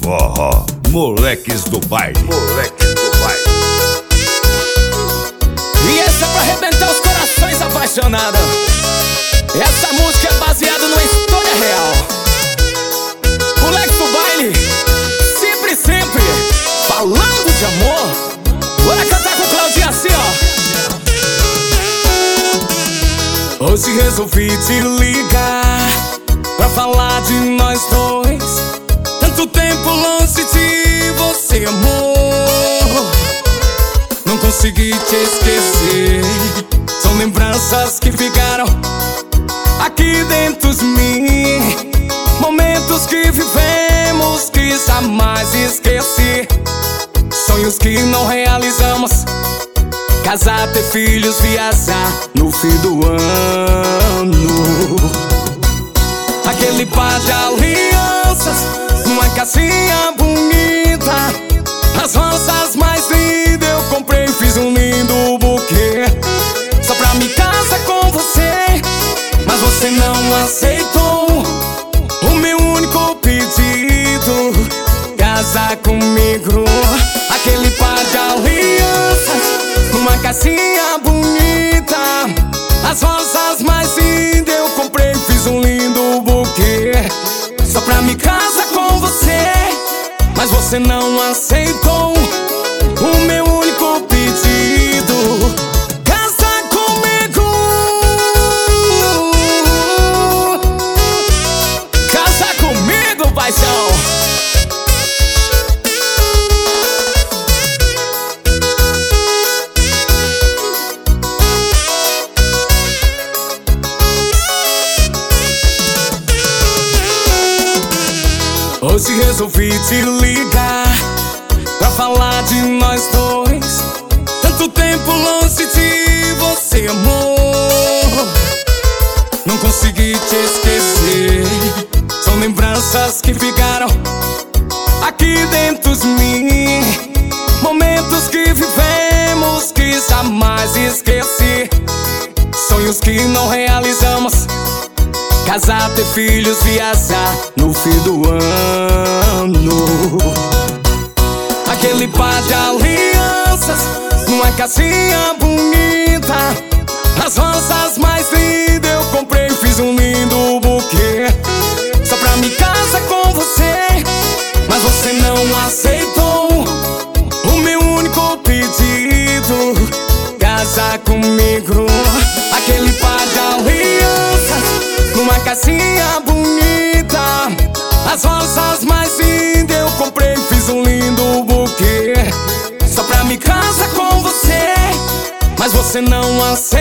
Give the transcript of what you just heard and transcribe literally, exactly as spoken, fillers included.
forró, moleques do baile. Moleques do baile. E essa é pra arrebentar os corações apaixonados. Essa música é baseada numa história real. Moleques do baile, sempre, sempre falando de amor. Bora cantar com o Claudinho assim, ó. Hoje resolvi te ligar pra falar de nós dois. Tanto tempo longe de você, amor. Não consegui te esquecer. São lembranças que ficaram aqui dentro de mim. Momentos que vivemos que jamais esqueci. Sonhos que não realizamos. Casar, ter filhos, viajar no fim do ano. Aquele par de alianças numa casinha bonita. As rosas mais lindas eu comprei, fiz um lindo buquê só pra me casar com você. Mas você não aceitou o meu único pedido: casar comigo. Aquele par de alianças numa casinha bonita. As rosas mais lindas eu comprei, fiz um lindo buquê só pra me casar com você. Mas você não aceitou o meu único pedido: casar comigo. Casar comigo, paixão. Hoje resolvi te ligar pra falar de nós dois. Tanto tempo longe de você, amor. Não consegui te esquecer. São lembranças que ficaram aqui dentro de mim. Momentos que vivemos que jamais esqueci. Sonhos que não realizamos. Casar, ter filhos, viajar no fim do ano. Aquele par de alianças numa casinha bonita. As rosas mais lindas eu comprei, fiz um lindo buquê só pra me casar com você. Mas você não aceitou o meu único pedido: casar comigo. Aquele par de alianças numa casinha bonita. As rosas mais lindas eu comprei, fiz um lindo buquê só pra me casar com você. Mas você não aceita